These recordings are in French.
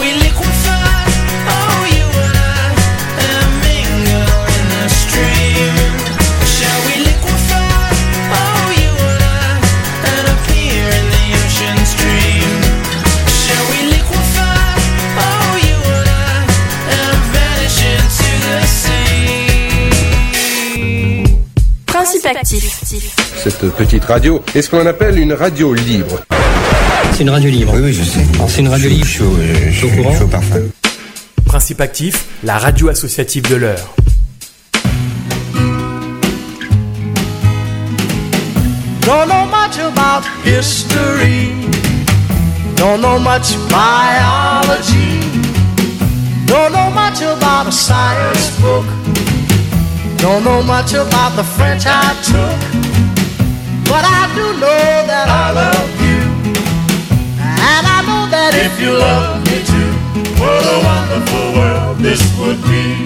we liquefy? Oh, you and I, and mingle in the stream. Shall we liquefy? Oh, you and I, and appear in the ocean stream. Shall we liquefy? Oh, you and I, and vanish into the sea. Principe actif. Cette petite radio est ce qu'on appelle une radio libre. C'est une radio libre. Oui, je sais. Alors, c'est une radio libre. Je suis au courant. Chaud parfum. Principe actif, la radio associative de l'heure. Don't know much about history. Don't know much biology. Don't know much about a science book. Don't know much about the French I took. But I do know that I love you. And I know that if you love me too, what a wonderful world this would be.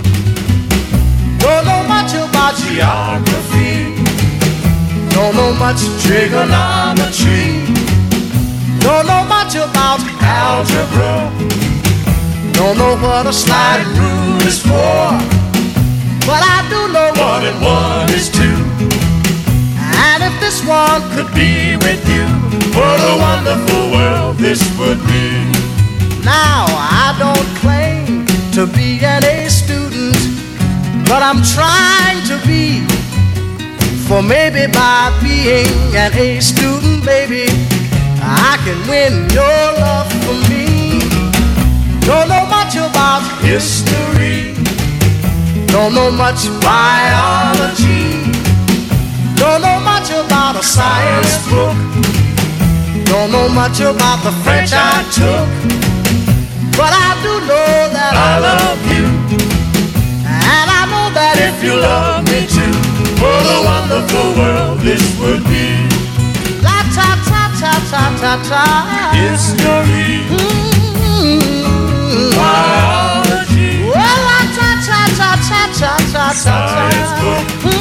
Don't know much about geography. Don't know much trigonometry. Don't know much about algebra. Don't know what a sliding rule is for. But I do know 1 and 1 is 2. And if this one could be with you, what a wonderful world this would be. Now I don't claim to be an A student, but I'm trying to be. For maybe by being an A student, baby, I can win your love for me. Don't know much about history. Don't know much biology. Don't know much about a science book. Don't know much about the French I took. But I do know that I love you. And I know that if you love me too, what a wonderful world this would be. La ta ta ta ta ta ta. History. Biology. Well, la ta ta ta ta ta ta ta. Science book.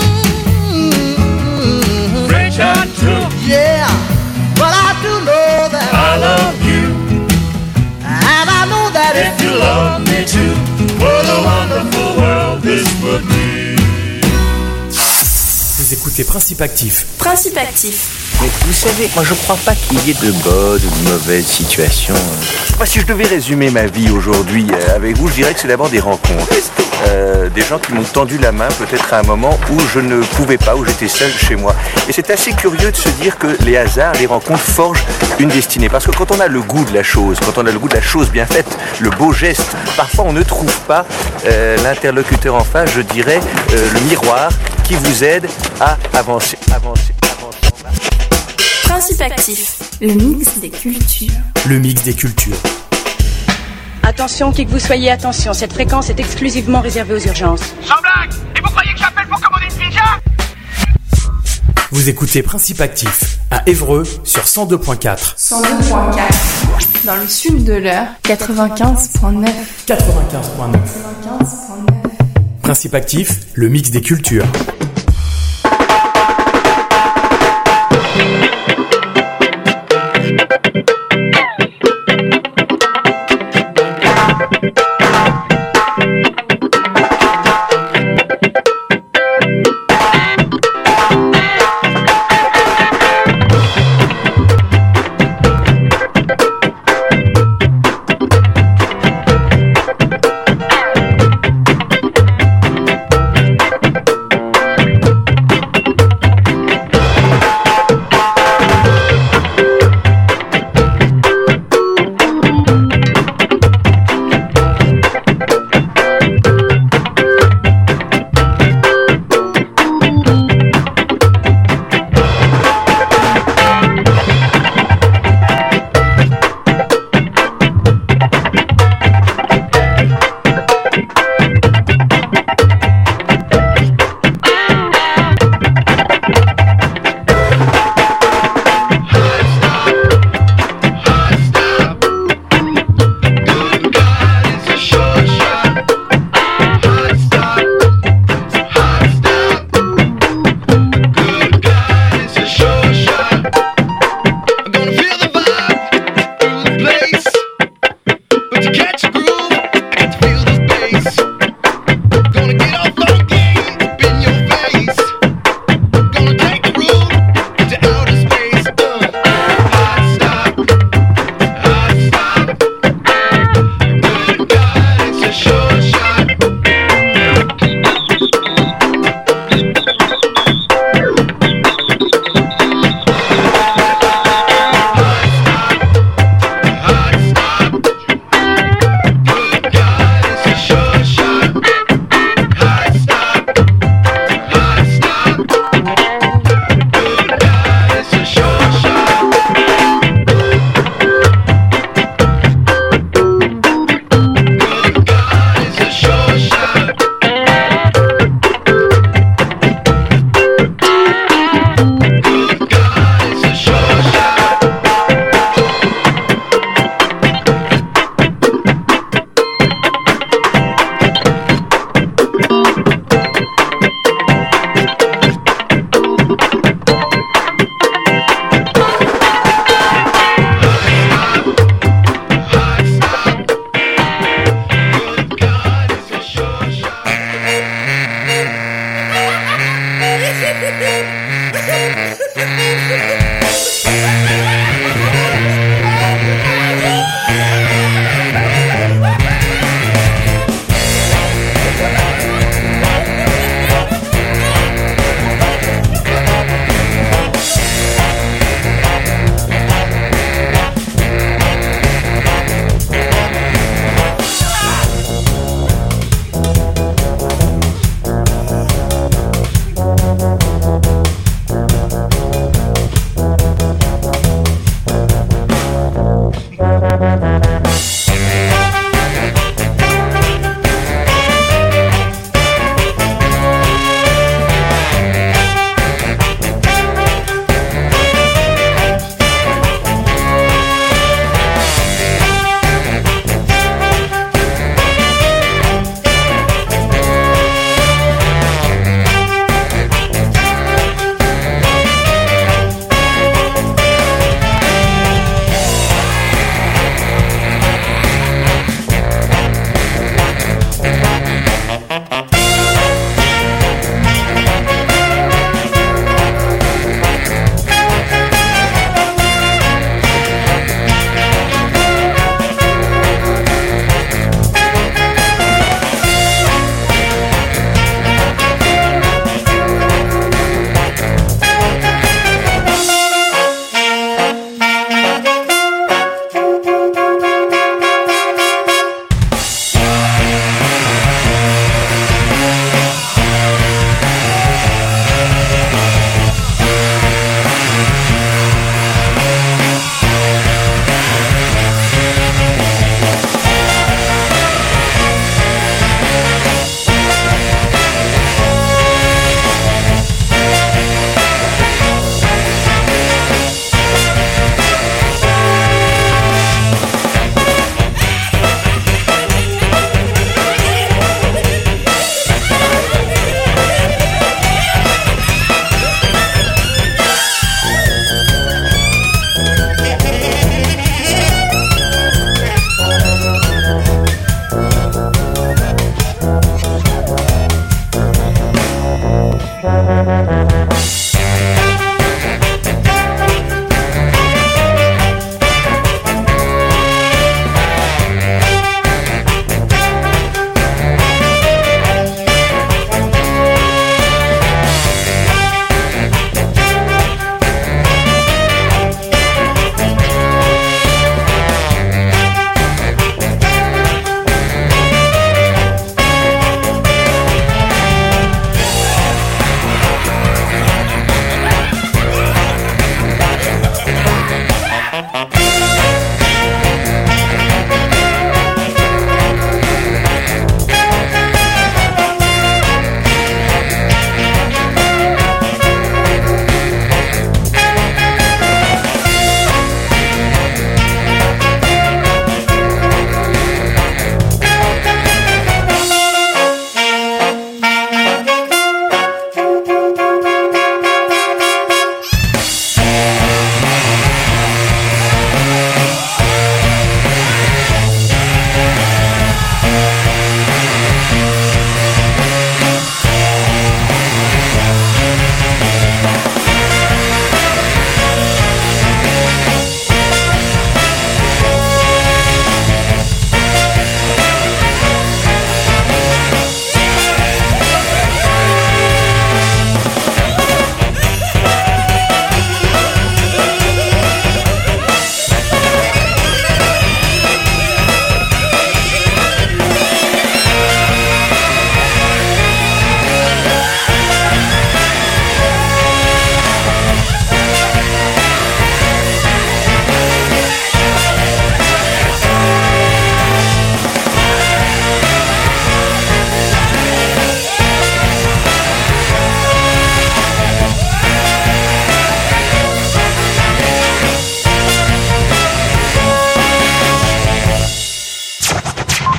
French I took. Yeah, but I do know that I love you. And I know that if you love me too, what a wonderful world this would be. Vous écoutez Principe actif. Principe actif. Mais vous savez, moi je crois pas qu'il y ait de bonnes ou de mauvaises situations. Moi, si je devais résumer ma vie aujourd'hui avec vous, je dirais que c'est d'abord des rencontres. Des gens qui m'ont tendu la main peut-être à un moment où je ne pouvais pas, où j'étais seul chez moi. Et c'est assez curieux de se dire que les hasards, les rencontres forgent une destinée. Parce que quand on a le goût de la chose, quand on a le goût de la chose bien faite, le beau geste, parfois on ne trouve pas l'interlocuteur en face, je dirais, le miroir qui vous aide à avancer. Principe actif, le mix des cultures. Le mix des cultures. Attention, qui que vous soyez, attention, cette fréquence est exclusivement réservée aux urgences. Sans blague! Et vous croyez que j'appelle pour commander une pizza? Vous écoutez Principe actif à Évreux sur 102.4. 102.4. Dans le sud de l'Eure, 95.9. 95.9. Principe actif, le mix des cultures.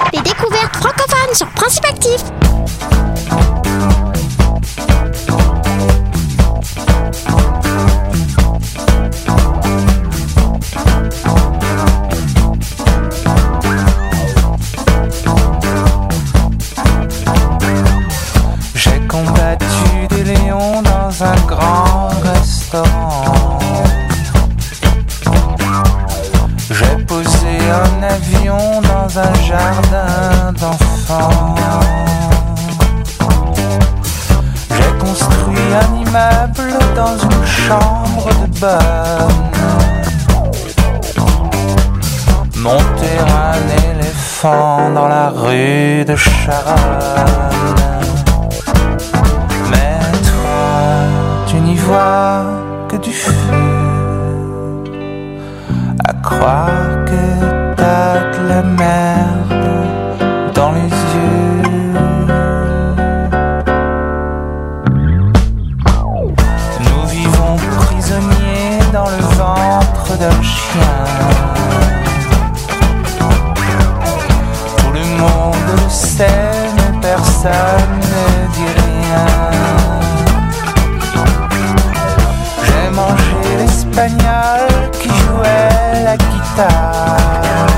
Des découvertes francophones sur Principe Actif. J'ai combattu des lions dans un grand restaurant. J'ai posé un avion dans un jardin d'enfants. J'ai construit un immeuble dans une chambre de bonne. Monté un éléphant dans la rue de Charonne. Mais toi, tu n'y vois que du feu. À croire que t'as de la merde dans les yeux. Nous vivons prisonniers dans le ventre d'un chien. Tout le monde le sait, mais personne ne dit rien. J'ai mangé l'espagnol qui jouait la guitare.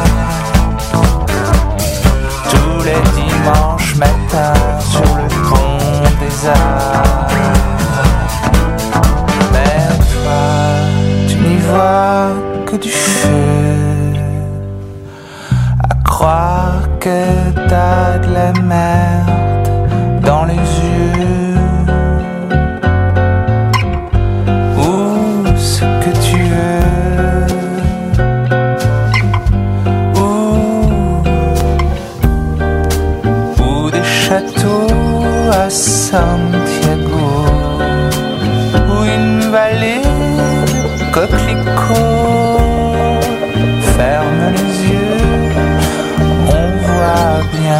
Tous les dimanches matins sur le pont des Arts. Mais toi, tu n'y vois que du feu. À croire que t'as de la merde dans les yeux. À Santiago, ou une vallée de coquelicots. Ferme les yeux, on voit bien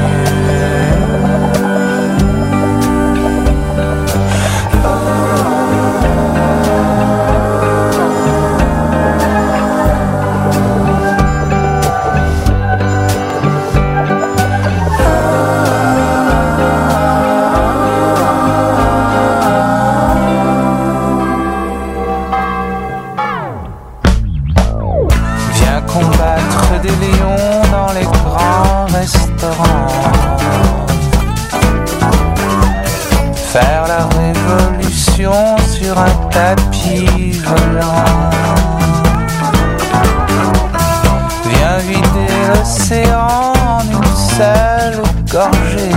faire la révolution sur un tapis volant. Viens vider l'océan en une seule gorgée.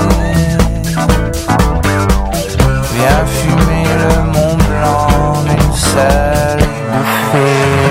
Viens fumer le Mont Blanc en une seule bouffée.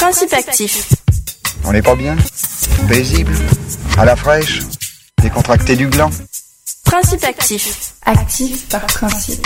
Principe actif. On n'est pas bien? Paisible? À la fraîche? Décontracté du gland? Principe actif. Actif par principe.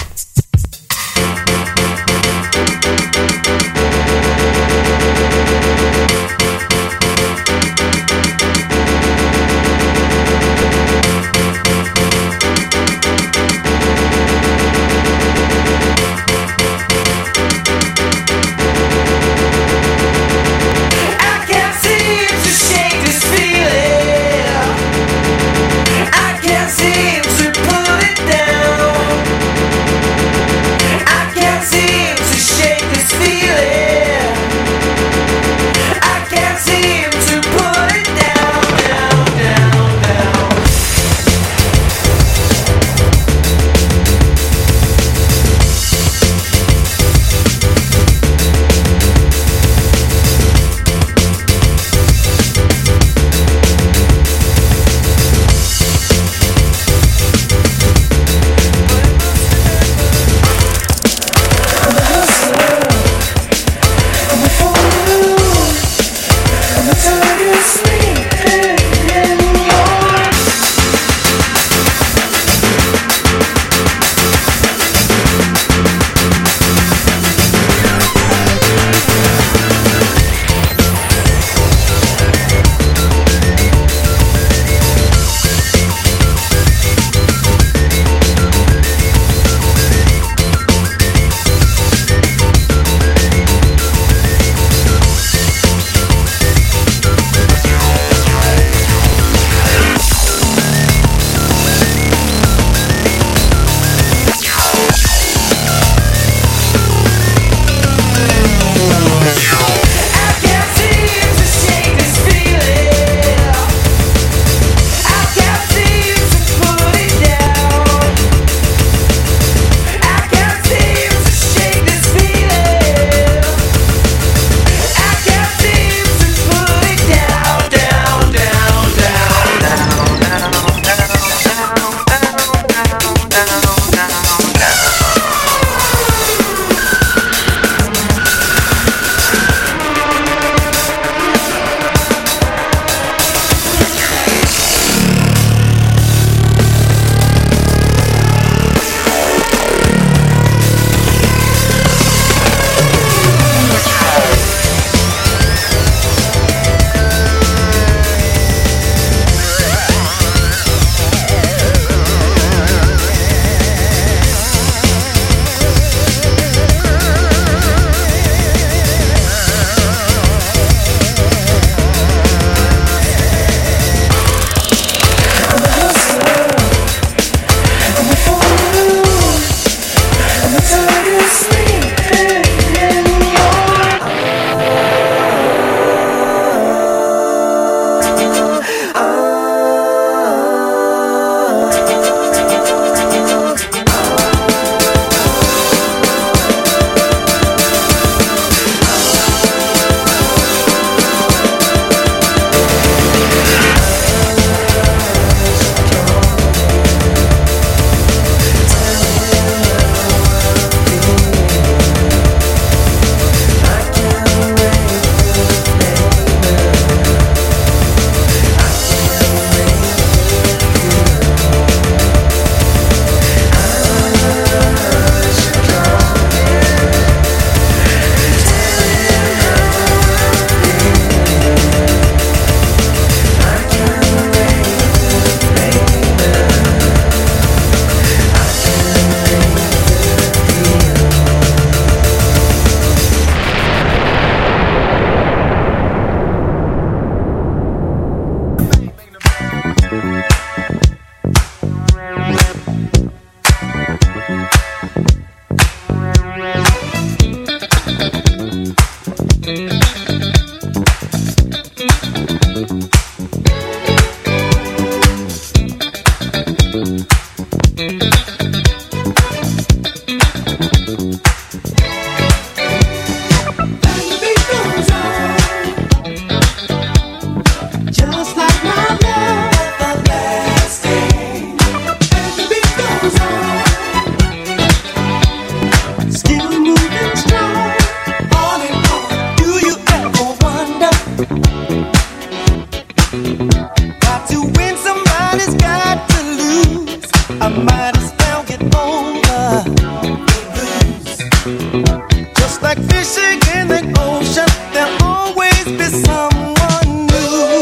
fishing in the ocean, there'll always be someone new.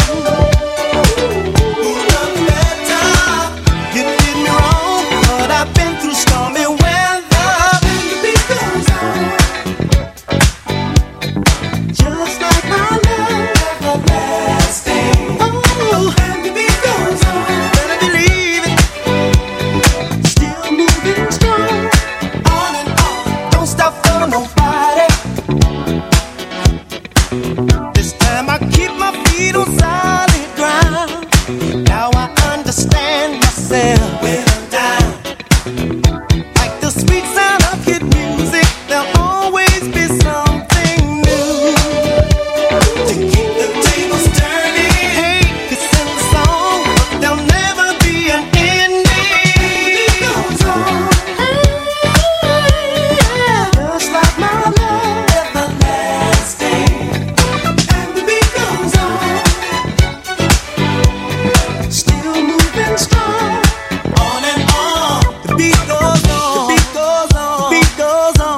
Who's done better? You did me wrong, but I've been through stormy weather. And the beat goes on, just like my love, everlasting. Oh, and the beat goes on, better believe it. Still moving strong, on and on. Don't stop for nobody. This time I keep my feet on solid ground. Now I understand myself when I'm down. Like the sweet sound of good music, there'll always be something new to keep the tables turning. Hey, it's in the song, but there'll never be an ending. It goes on, just like my love, everlasting. And the beat goes on, still moving strong, on and on. The beat goes on, the beat goes on, the beat goes on.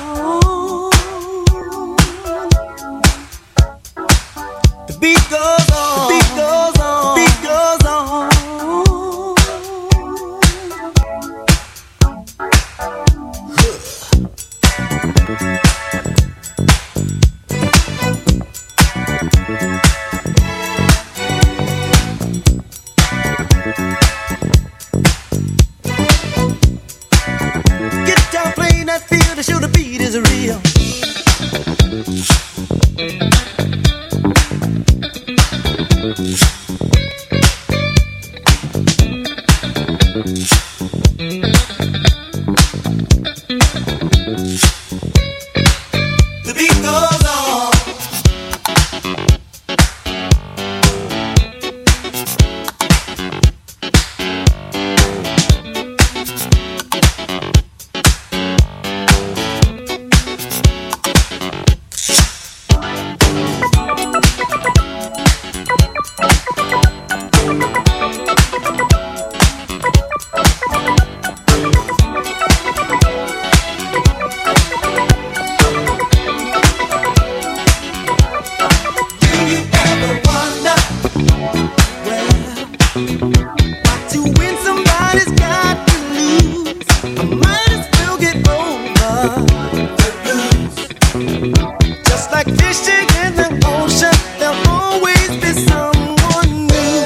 The beat goes on, the beat goes on, the beat goes on. Get down, play that field to show the beat is real. The beat goes on. To win, somebody's got to lose. I might as well get over the blues. Just like fishing in the ocean, there'll always be someone new.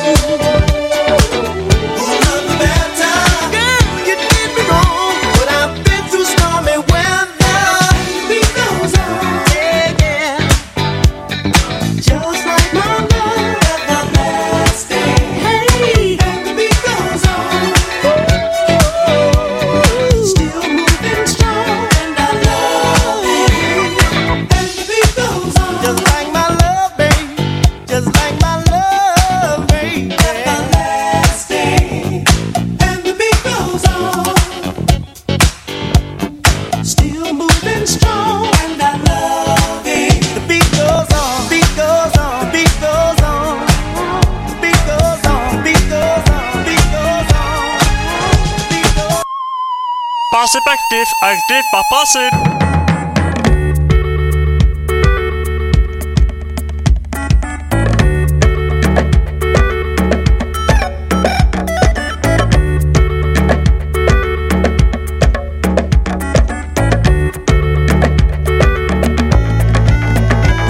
Who's done better? Girl, you did me wrong, but I've been through stormy weather. The beat goes on, yeah, yeah. Just like my love, everlasting. Hey, and the beat goes on, still moving strong, and I love it. And the beat goes on, just like my love, babe, just like my love, babe, everlasting. And the beat goes on, still moving strong, and I love it. The beat goes on, beat goes on, beat goes on, the beat goes on, beat goes on, beat goes on, beat goes on. Perspective, active par passé.